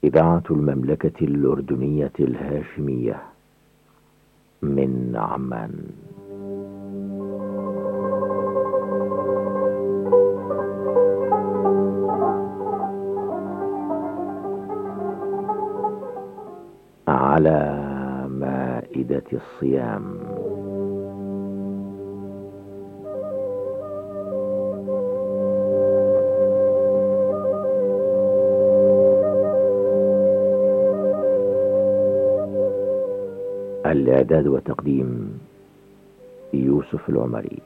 إذاعة المملكة الأردنية الهاشمية من عمان. على مائدة الصيام. الإعداد وتقديم يوسف العمري.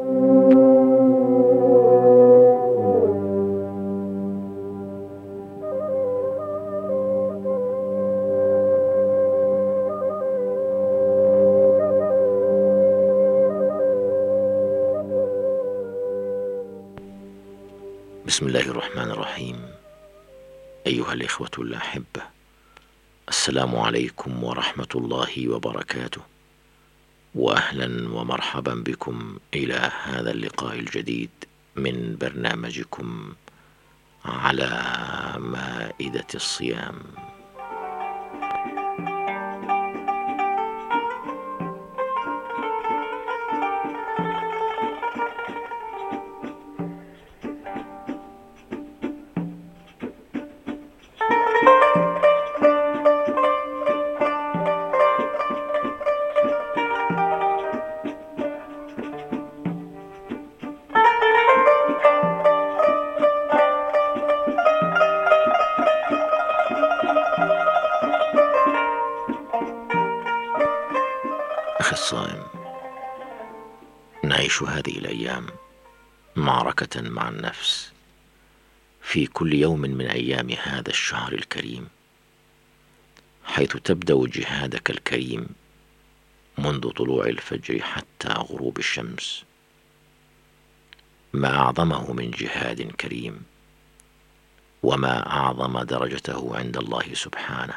بسم الله الرحمن الرحيم. أيها الإخوة الأحبة، السلام عليكم ورحمة الله وبركاته، وأهلا ومرحبا بكم إلى هذا اللقاء الجديد من برنامجكم على مائدة الصيام. أخي الصائم، نعيش هذه الأيام معركة مع النفس في كل يوم من أيام هذا الشهر الكريم، حيث تبدأ جهادك الكريم منذ طلوع الفجر حتى غروب الشمس. ما أعظمه من جهاد كريم، وما أعظم درجته عند الله سبحانه،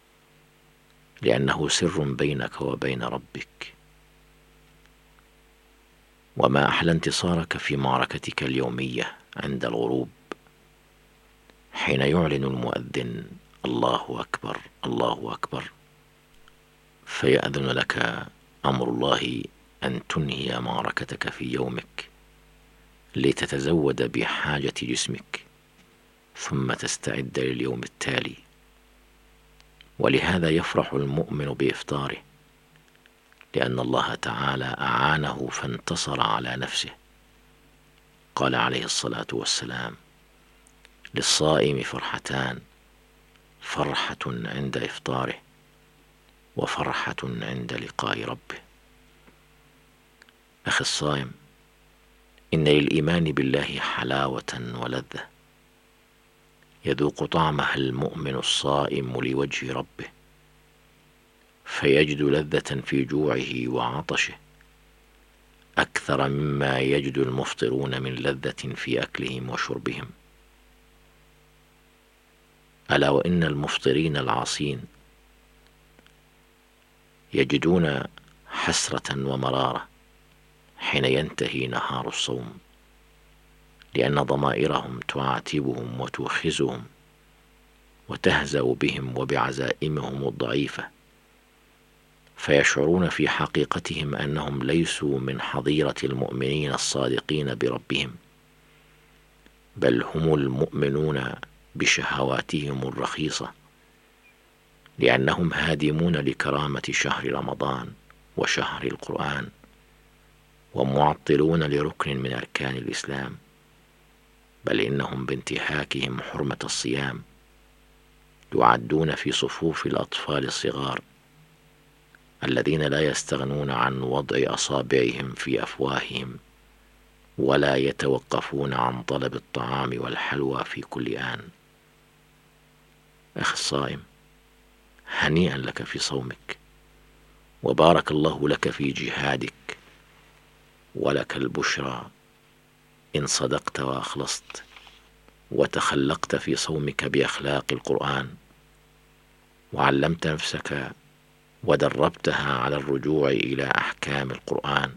لأنه سر بينك وبين ربك. وما أحلى انتصارك في معركتك اليومية عند الغروب، حين يعلن المؤذن الله أكبر الله أكبر، فيأذن لك أمر الله أن تنهي معركتك في يومك لتتزود بحاجة جسمك، ثم تستعد لليوم التالي. ولهذا يفرح المؤمن بإفطاره، لأن الله تعالى أعانه فانتصر على نفسه. قال عليه الصلاة والسلام: للصائم فرحتان، فرحة عند إفطاره، وفرحة عند لقاء ربه. أخي الصائم، إن للإيمان بالله حلاوة ولذة يذوق طعمها المؤمن الصائم لوجه ربه، فيجد لذة في جوعه وعطشه أكثر مما يجد المفطرون من لذة في أكلهم وشربهم. ألا وإن المفطرين العاصين يجدون حسرة ومرارة حين ينتهي نهار الصوم، لأن ضمائرهم تعاتبهم وتوخزهم وتهزأ بهم وبعزائمهم الضعيفة، فيشعرون في حقيقتهم أنهم ليسوا من حظيرة المؤمنين الصادقين بربهم، بل هم المؤمنون بشهواتهم الرخيصة، لأنهم هادمون لكرامة شهر رمضان وشهر القرآن، ومعطلون لركن من أركان الإسلام، بل إنهم بانتهاكهم حرمة الصيام يعدون في صفوف الأطفال الصغار الذين لا يستغنون عن وضع أصابعهم في أفواههم، ولا يتوقفون عن طلب الطعام والحلوى في كل آن. أخي الصائم، هنيئا لك في صومك، وبارك الله لك في جهادك، ولك البشرى إن صدقت وأخلصت وتخلقت في صومك بأخلاق القرآن، وعلمت نفسك ودربتها على الرجوع إلى أحكام القرآن.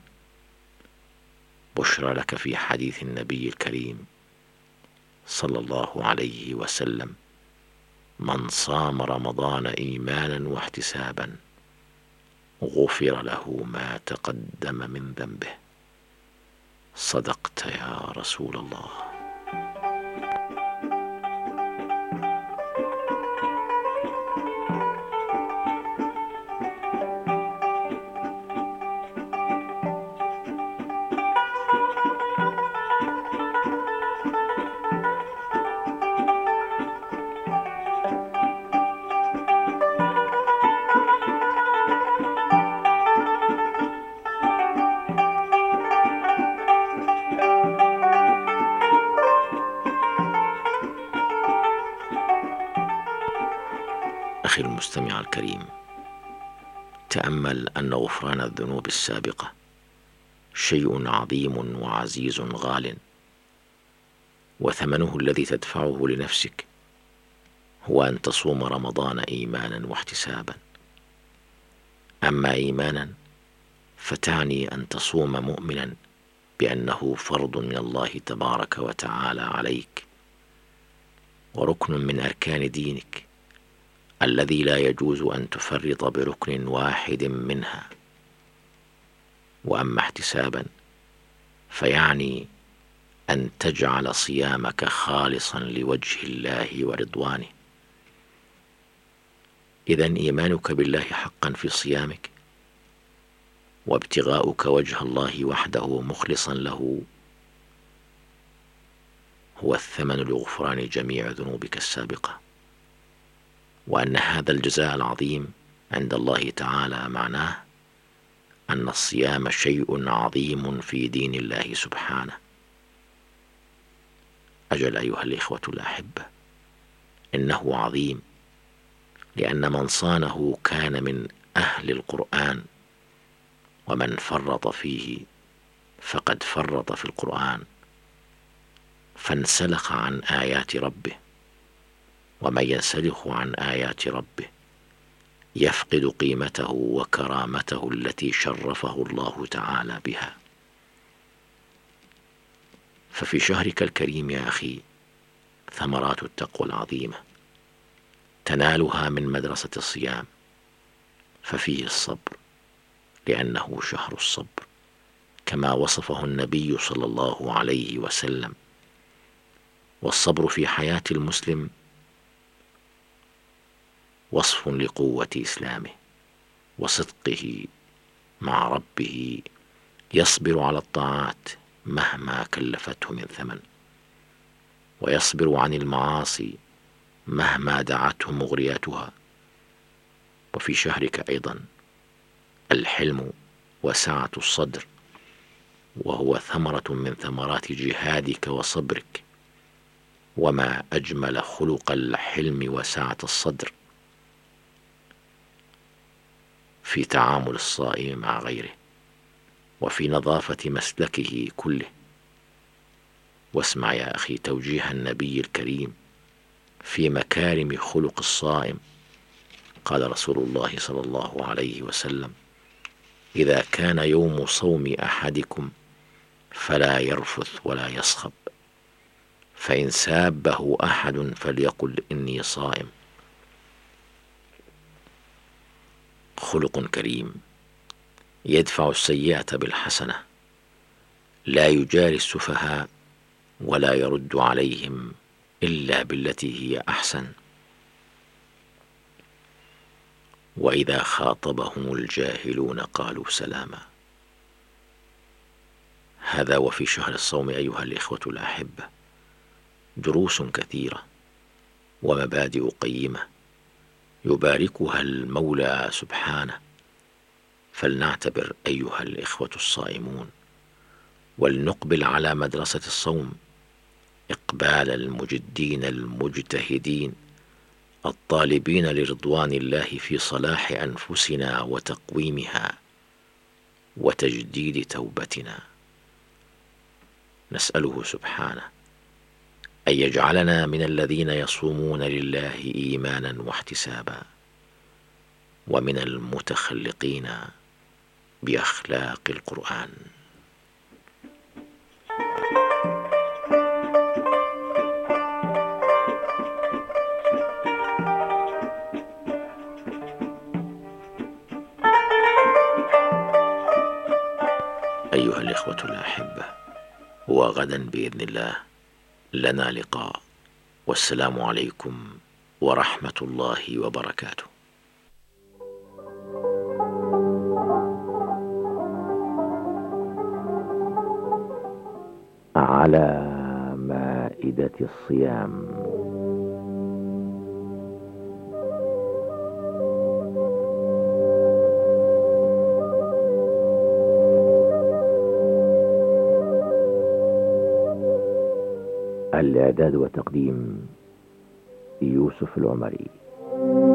بشرى لك في حديث النبي الكريم صلى الله عليه وسلم: من صام رمضان إيمانا واحتسابا غفر له ما تقدم من ذنبه. صدقت يا رسول الله. أخي المستمع الكريم، تأمل أن غفران الذنوب السابقة شيء عظيم وعزيز غال، وثمنه الذي تدفعه لنفسك هو أن تصوم رمضان إيمانا واحتسابا. أما إيمانا فتعني أن تصوم مؤمنا بأنه فرض من الله تبارك وتعالى عليك، وركن من أركان دينك الذي لا يجوز أن تفرط بركن واحد منها. وأما احتسابا فيعني أن تجعل صيامك خالصا لوجه الله ورضوانه. إذن إيمانك بالله حقا في صيامك وابتغاؤك وجه الله وحده مخلصا له هو الثمن لغفران جميع ذنوبك السابقة، وأن هذا الجزاء العظيم عند الله تعالى معناه أن الصيام شيء عظيم في دين الله سبحانه. أجل أيها الإخوة الأحبة، إنه عظيم، لأن من صانه كان من أهل القرآن، ومن فرط فيه فقد فرط في القرآن فانسلخ عن آيات ربه. ومن ينسلخ عن آيات ربه يفقد قيمته وكرامته التي شرفه الله تعالى بها. ففي شهرك الكريم يا أخي ثمرات التقوى العظيمة تنالها من مدرسة الصيام، ففيه الصبر لأنه شهر الصبر كما وصفه النبي صلى الله عليه وسلم. والصبر في حياة المسلم وصف لقوة إسلامه وصدقه مع ربه، يصبر على الطاعات مهما كلفته من ثمن، ويصبر عن المعاصي مهما دعته مغرياتها. وفي شهرك أيضا الحلم وسعة الصدر، وهو ثمرة من ثمرات جهادك وصبرك. وما أجمل خلق الحلم وسعة الصدر في تعامل الصائم مع غيره، وفي نظافة مسلكه كله. واسمع يا أخي توجيه النبي الكريم في مكارم خلق الصائم. قال رسول الله صلى الله عليه وسلم: إذا كان يوم صوم أحدكم فلا يرفث ولا يصخب، فإن سابه أحد فليقل إني صائم. خلق كريم يدفع السيئة بالحسنة، لا يجاري السفهاء ولا يرد عليهم إلا بالتي هي أحسن، وإذا خاطبهم الجاهلون قالوا سلاما. هذا وفي شهر الصوم أيها الإخوة الأحبة دروس كثيرة ومبادئ قيمة يباركها المولى سبحانه. فلنعتبر أيها الإخوة الصائمون، ولنقبل على مدرسة الصوم إقبال المجدين المجتهدين الطالبين لرضوان الله في صلاح أنفسنا وتقويمها وتجديد توبتنا. نسأله سبحانه أن يجعلنا من الذين يصومون لله إيمانا واحتسابا، ومن المتخلقين بأخلاق القرآن. أيها الإخوة الأحبة، وغدا بإذن الله لنا لقاء، والسلام عليكم ورحمة الله وبركاته. على مائدة الصيام. الإعداد وتقديم يوسف العمري.